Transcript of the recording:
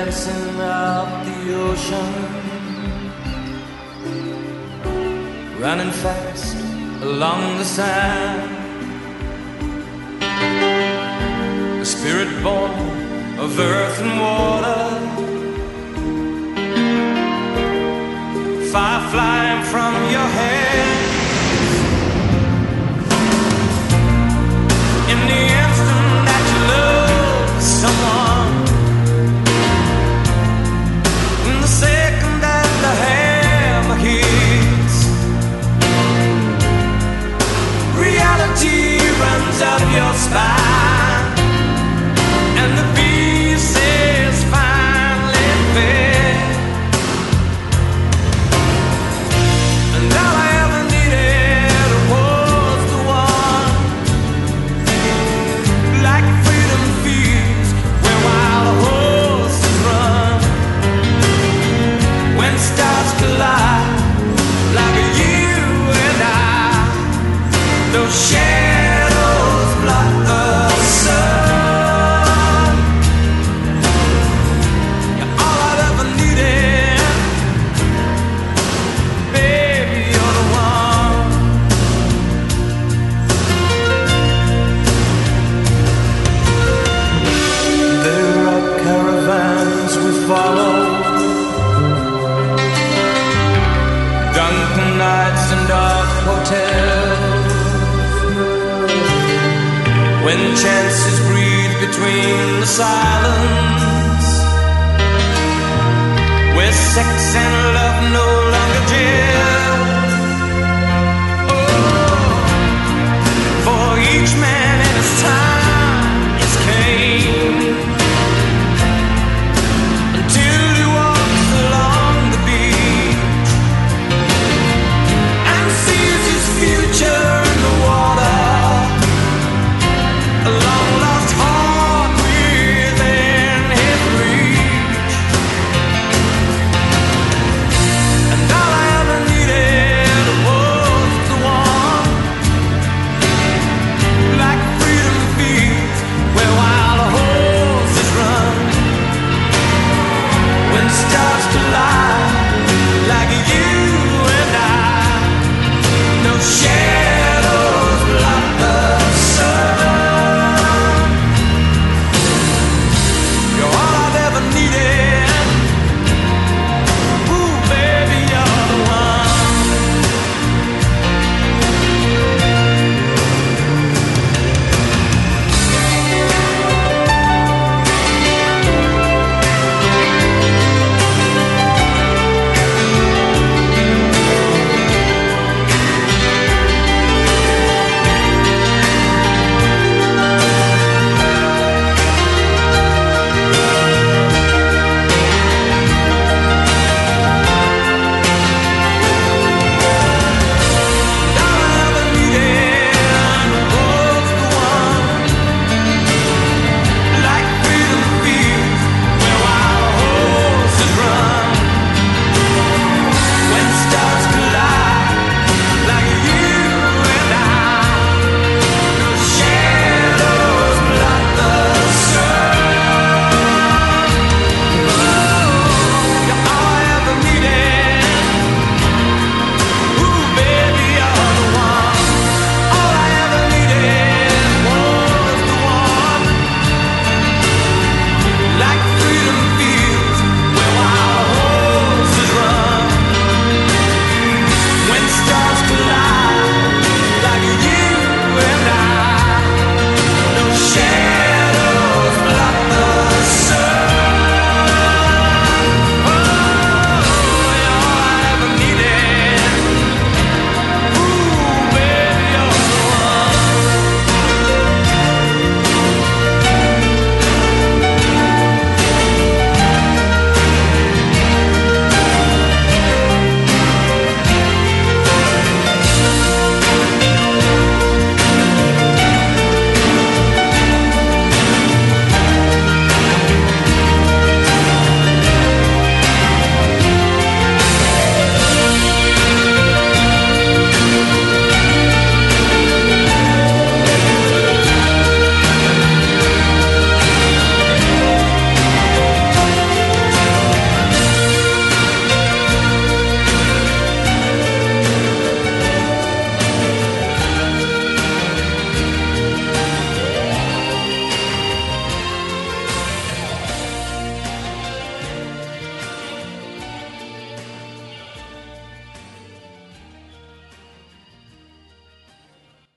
dancing of the ocean, running fast along the sand. A spirit born of earth and water, fire flying from your head. In the instant that you love someone, in the second that the hammer hits, reality runs up your spine, and the pieces finally fit. And all I ever needed was the one, like freedom feels where wild horses run. When stars collide, like you and I, those shadows block the sun. You're all I've ever needed, baby, you're the one. There are caravans we follow, drunken nights and dark hotels, when chances breathe between the silence, where sex and love no longer jail. Oh, for each man